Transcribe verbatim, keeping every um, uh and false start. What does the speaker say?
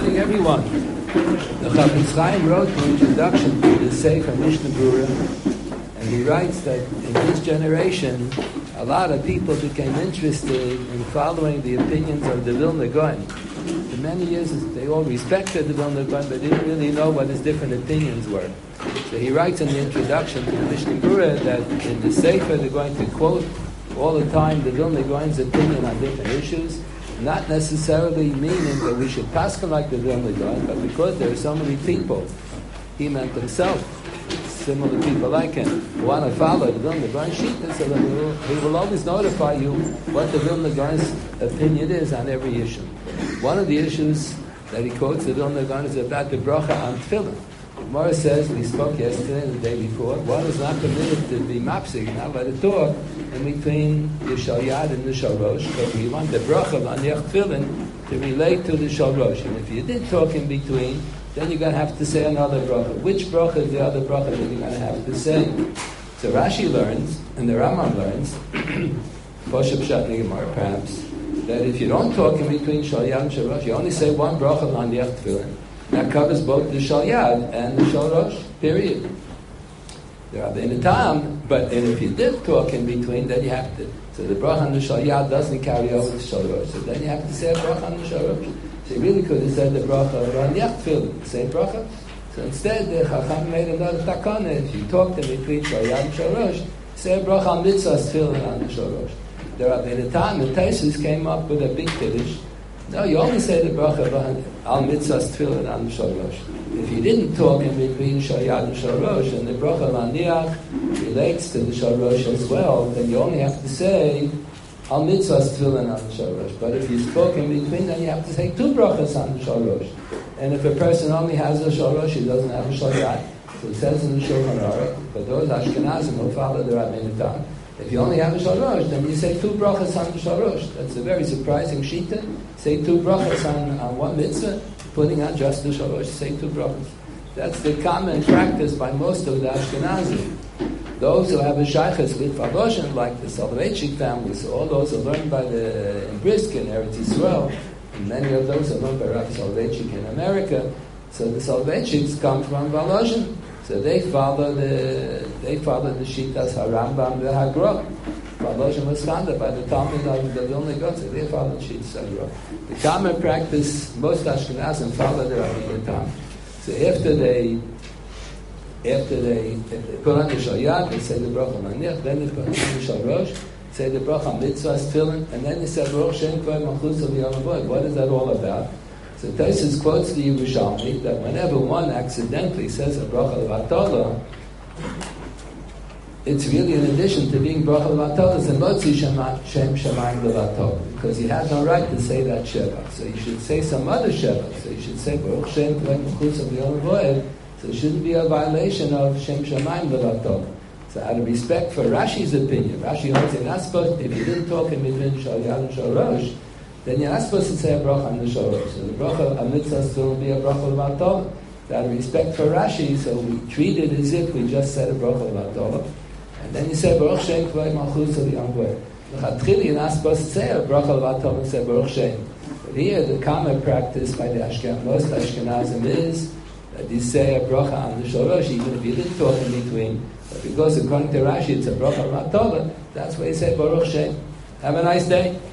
morning, everyone. The Chafetz Chaim wrote the introduction to the Sefer Mishnah Berurah, and he writes that in his generation, a lot of people became interested in following the opinions of the Vilna Gaon. For many years, they all respected the Vilna Gaon, but didn't really know what his different opinions were. So he writes in the introduction to the Mishnah Berurah that in the Sefer they're going to quote all the time the Vilna Gaon's opinion on different issues, not necessarily meaning that we should paskin like the Vilna Gaon, but because there are so many people, he meant himself, similar people like him, who want to follow the Vilna Gaon Shita, so that he will, he will always notify you what the Vilna Gaon's opinion is on every issue. One of the issues that he quotes the Vilna Gaon is about the bracha on tefillin. Gemara says, we spoke yesterday and the day before, one is not permitted to be mapsig, not let it talk in between the shalyad and the shalrosh, but we want the bracha on yech tefillin to relate to the shalrosh. And if you did talk in between, then you're going to have to say another bracha. Which bracha is the other bracha that you're going to have to say? So Rashi learns, and the Rambam learns, Posha Pshat Gemara perhaps, that if you don't talk in between shalyad and shalrosh, you only say one bracha on yech tefillin. That covers both the shalyad and the shalrosh, period. There are the tam, but and if you did talk in between, then you have to. So the bracha on the shalyad doesn't carry over the shalrosh. So then you have to say a bracha on the shalrosh. So you really could have said the bracha on yech tefillin, same bracha. So instead, the Chacham made another takana. If you talked in between shalyad and shalrosh, say a bracha on mitzvahs tefillin on the shalrosh. There are the tam, the Taisus came up with a big kiddush. No, you only say the bracha al mitzvahs tefillin on the shalrosh. If you didn't talk in between shalyad and shalrosh, and the bracha al niach relates to the shalrosh as well, then you only have to say al mitzvahs tefillin on the shalrosh. But if you spoke in between, then you have to say two brachas on the shalrosh. And if a person only has a shalrosh, he doesn't have a shalyad. So it says in the Shulchan Aruch, but those Ashkenazim who follow the Rabbeinu Tam, if you only have a shalrosh, then you say two brachas on the shalrosh. That's a very surprising shita. Say two brachas on, on one mitzvah, putting on just the shalrosh, say two brachas. That's the common practice by most of the Ashkenazim. Those who have a shaychus with Fagoshen, like the Soloveitchik family, so all those are learned by the in Brisk in Eretz Yisrael, and many of those are learned by Rabbi Soloveitchik in America. So the Soloveitchiks come from Volozhin. So they follow the they follow the Shitas HaRambam the HaGrok. Volozhin was founded by the Talmud of the Vilna Gaon, so they follow the Shitas HaGrok. The common practice, most Ashkenazim follow the Rabbi Tam. So after they after they, if they put on the shalyad, they say the bracha maniach, then they put on the shalrosh, say the bracha mitzvahs tefillin, and then they say Baruch Shem Kvod Malchus of Yom HaVod. What is that all about? So Taisus quotes the Yerushalmi that whenever one accidentally says a bracha l'vatala, it's really in addition to being bracha l'vatala, it's a motzi shem shamayim l'vatala, because you have no right to say that sheva. So you should say some other sheva. So you should say Baruch Shem Kvod Malchus of Yom HaVod. So it shouldn't be a violation of shem shamayim l'vatala. So out of respect for Rashi's opinion, Rashi holds you're not supposed, if you didn't talk in between shalyad and shalrosh, then you're not supposed to say a bracha on the shalrosh. So the bracha on mitzvahs will be a bracha l'vatala. Out of respect for Rashi, so we treat it as if we just said a bracha l'vatala. And then you say Baruch Shem Kvod Malchus of Yom HaVod. L'chatchila, you're not supposed to say a bracha l'vatala and say Baruch Shem. But here, the common practice by the Ashken, most Ashkenazim is that you say a bracha on the shalrosh, even if you didn't talk in between. But because according to Rashi, it's a bracha l'vatala, that's why you say Baruch Shem. Have a nice day.